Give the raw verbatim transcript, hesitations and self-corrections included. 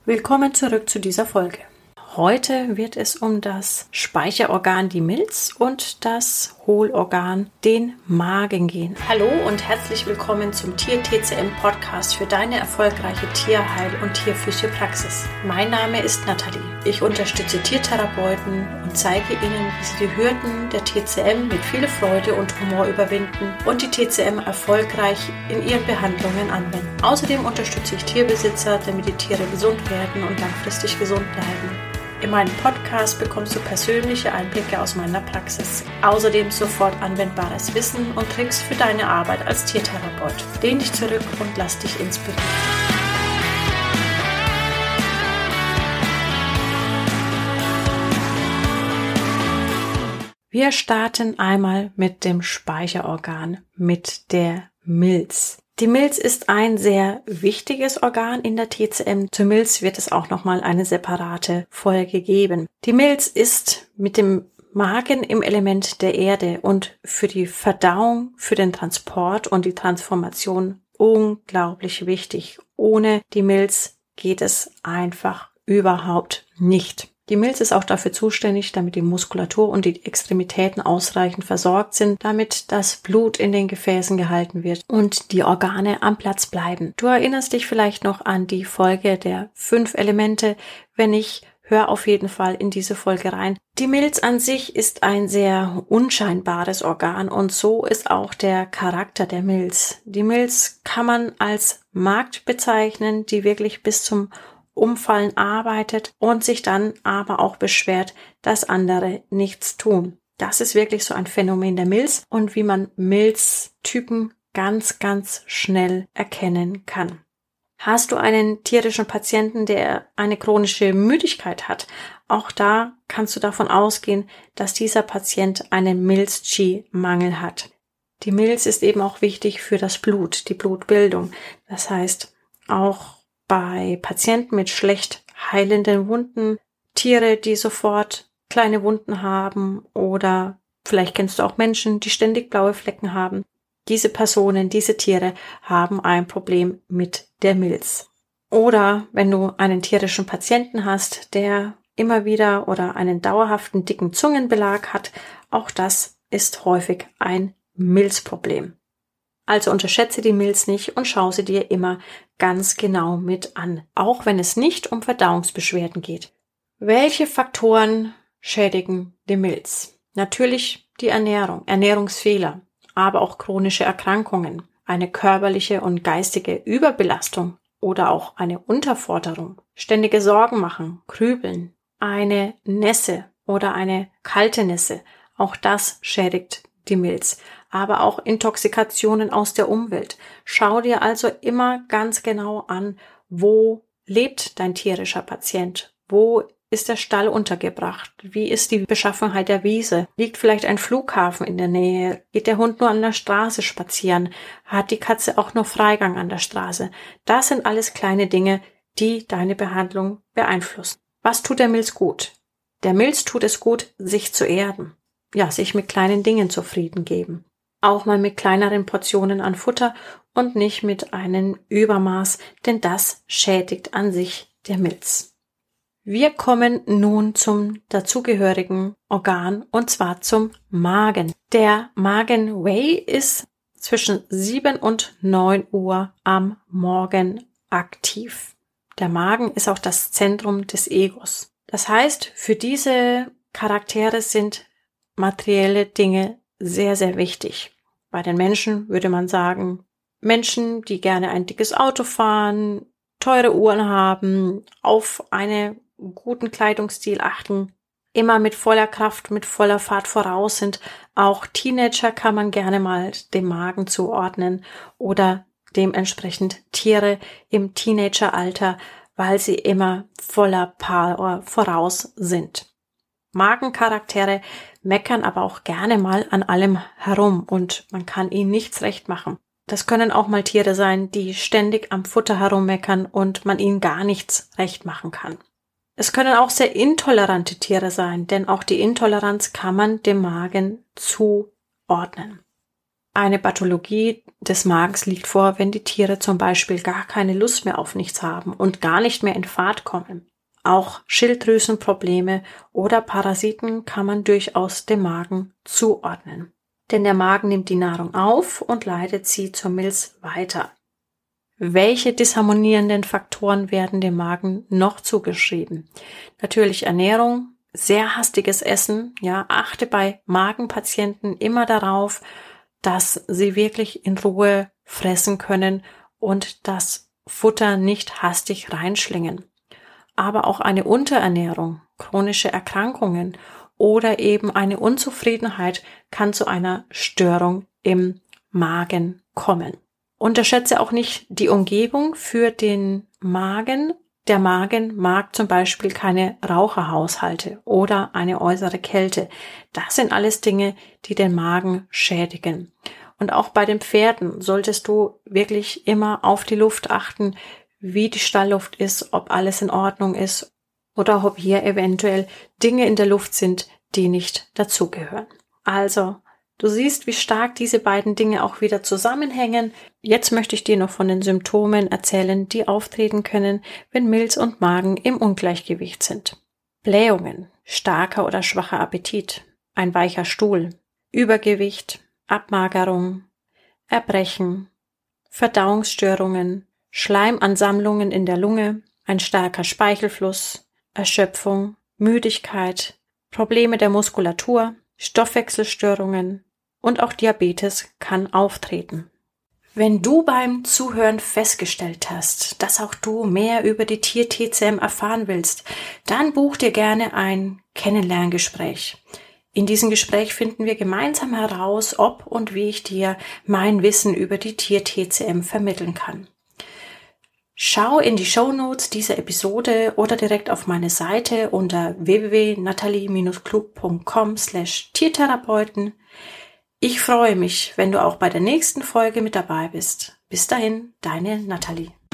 Willkommen zurück zu dieser Folge. Heute wird es um das Speicherorgan, die Milz, und das Hohlorgan, den Magen gehen. Hallo und herzlich willkommen zum Tier-T C M-Podcast für deine erfolgreiche Tierheil- und Tierphysiopraxis. Mein Name ist Nathalie. Ich unterstütze Tiertherapeuten und zeige ihnen, wie sie die Hürden der T C M mit viel Freude und Humor überwinden und die T C M erfolgreich in ihren Behandlungen anwenden. Außerdem unterstütze ich Tierbesitzer, damit die Tiere gesund werden und langfristig gesund bleiben. In meinem Podcast bekommst du persönliche Einblicke aus meiner Praxis. Außerdem sofort anwendbares Wissen und Tricks für deine Arbeit als Tiertherapeut. Lehn dich zurück und lass dich inspirieren. Wir starten einmal mit dem Speicherorgan, mit der Milz. Die Milz ist ein sehr wichtiges Organ in der T C M. Zur Milz wird es auch nochmal eine separate Folge geben. Die Milz ist mit dem Magen im Element der Erde und für die Verdauung, für den Transport und die Transformation unglaublich wichtig. Ohne die Milz geht es einfach überhaupt nicht. Die Milz ist auch dafür zuständig, damit die Muskulatur und die Extremitäten ausreichend versorgt sind, damit das Blut in den Gefäßen gehalten wird und die Organe am Platz bleiben. Du erinnerst dich vielleicht noch an die Folge der fünf Elemente. Wenn nicht, hör auf jeden Fall in diese Folge rein. Die Milz an sich ist ein sehr unscheinbares Organ und so ist auch der Charakter der Milz. Die Milz kann man als Magd bezeichnen, die wirklich bis zum Umfallen arbeitet und sich dann aber auch beschwert, dass andere nichts tun. Das ist wirklich so ein Phänomen der Milz und wie man Milztypen ganz, ganz schnell erkennen kann. Hast du einen tierischen Patienten, der eine chronische Müdigkeit hat, auch da kannst du davon ausgehen, dass dieser Patient einen Milz-Qi-Mangel hat. Die Milz ist eben auch wichtig für das Blut, die Blutbildung. Das heißt, auch bei Patienten mit schlecht heilenden Wunden, Tiere, die sofort kleine Wunden haben oder vielleicht kennst du auch Menschen, die ständig blaue Flecken haben. Diese Personen, diese Tiere haben ein Problem mit der Milz. Oder wenn du einen tierischen Patienten hast, der immer wieder oder einen dauerhaften dicken Zungenbelag hat, auch das ist häufig ein Milzproblem. Also unterschätze die Milz nicht und schau sie dir immer ganz genau mit an, auch wenn es nicht um Verdauungsbeschwerden geht. Welche Faktoren schädigen die Milz? Natürlich die Ernährung, Ernährungsfehler, aber auch chronische Erkrankungen, eine körperliche und geistige Überbelastung oder auch eine Unterforderung, ständige Sorgen machen, grübeln, eine Nässe oder eine kalte Nässe, auch das schädigt die Milz, aber auch Intoxikationen aus der Umwelt. Schau dir also immer ganz genau an, wo lebt dein tierischer Patient, wo ist der Stall untergebracht, wie ist die Beschaffenheit der Wiese, liegt vielleicht ein Flughafen in der Nähe, geht der Hund nur an der Straße spazieren, hat die Katze auch nur Freigang an der Straße. Das sind alles kleine Dinge, die deine Behandlung beeinflussen. Was tut der Milz gut? Der Milz tut es gut, sich zu erden. Ja, sich mit kleinen Dingen zufrieden geben. Auch mal mit kleineren Portionen an Futter und nicht mit einem Übermaß, denn das schädigt an sich der Milz. Wir kommen nun zum dazugehörigen Organ und zwar zum Magen. Der Magenway ist zwischen sieben und neun Uhr am Morgen aktiv. Der Magen ist auch das Zentrum des Egos. Das heißt, für diese Charaktere sind materielle Dinge sehr, sehr wichtig. Bei den Menschen würde man sagen, Menschen, die gerne ein dickes Auto fahren, teure Uhren haben, auf einen guten Kleidungsstil achten, immer mit voller Kraft, mit voller Fahrt voraus sind. Auch Teenager kann man gerne mal dem Magen zuordnen oder dementsprechend Tiere im Teenageralter, weil sie immer voller Power voraus sind. Magencharaktere meckern aber auch gerne mal an allem herum und man kann ihnen nichts recht machen. Das können auch mal Tiere sein, die ständig am Futter herummeckern und man ihnen gar nichts recht machen kann. Es können auch sehr intolerante Tiere sein, denn auch die Intoleranz kann man dem Magen zuordnen. Eine Pathologie des Magens liegt vor, wenn die Tiere zum Beispiel gar keine Lust mehr auf nichts haben und gar nicht mehr in Fahrt kommen. Auch Schilddrüsenprobleme oder Parasiten kann man durchaus dem Magen zuordnen. Denn der Magen nimmt die Nahrung auf und leitet sie zur Milz weiter. Welche disharmonierenden Faktoren werden dem Magen noch zugeschrieben? Natürlich Ernährung, sehr hastiges Essen. Ja, achte bei Magenpatienten immer darauf, dass sie wirklich in Ruhe fressen können und das Futter nicht hastig reinschlingen. Aber auch eine Unterernährung, chronische Erkrankungen oder eben eine Unzufriedenheit kann zu einer Störung im Magen kommen. Unterschätze auch nicht die Umgebung für den Magen. Der Magen mag zum Beispiel keine Raucherhaushalte oder eine äußere Kälte. Das sind alles Dinge, die den Magen schädigen. Und auch bei den Pferden solltest du wirklich immer auf die Luft achten, wie die Stallluft ist, ob alles in Ordnung ist oder ob hier eventuell Dinge in der Luft sind, die nicht dazugehören. Also, du siehst, wie stark diese beiden Dinge auch wieder zusammenhängen. Jetzt möchte ich dir noch von den Symptomen erzählen, die auftreten können, wenn Milz und Magen im Ungleichgewicht sind. Blähungen, starker oder schwacher Appetit, ein weicher Stuhl, Übergewicht, Abmagerung, Erbrechen, Verdauungsstörungen, Schleimansammlungen in der Lunge, ein starker Speichelfluss, Erschöpfung, Müdigkeit, Probleme der Muskulatur, Stoffwechselstörungen und auch Diabetes kann auftreten. Wenn du beim Zuhören festgestellt hast, dass auch du mehr über die Tier-T C M erfahren willst, dann buch dir gerne ein Kennenlerngespräch. In diesem Gespräch finden wir gemeinsam heraus, ob und wie ich dir mein Wissen über die Tier-T C M vermitteln kann. Schau in die Shownotes dieser Episode oder direkt auf meine Seite unter w w w punkt natalie Bindestrich klug punkt com slash Tiertherapeuten. Ich freue mich, wenn du auch bei der nächsten Folge mit dabei bist. Bis dahin, deine Natalie.